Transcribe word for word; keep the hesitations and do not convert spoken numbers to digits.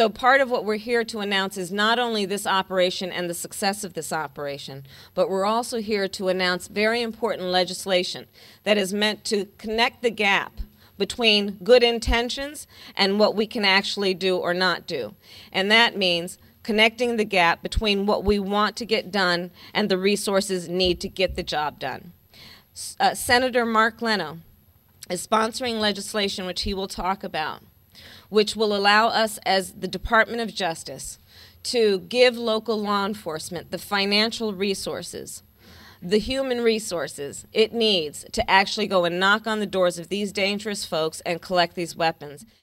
So part of what we're here to announce is not only this operation and the success of this operation, but we're also here to announce very important legislation that is meant to connect the gap between good intentions and what we can actually do or not do. And that means connecting the gap between what we want to get done and the resources need to get the job done. Uh, Senator Mark Leno is sponsoring legislation, which he will talk about, which will allow us as the Department of Justice to give local law enforcement the financial resources, the human resources it needs to actually go and knock on the doors of these dangerous folks and collect these weapons.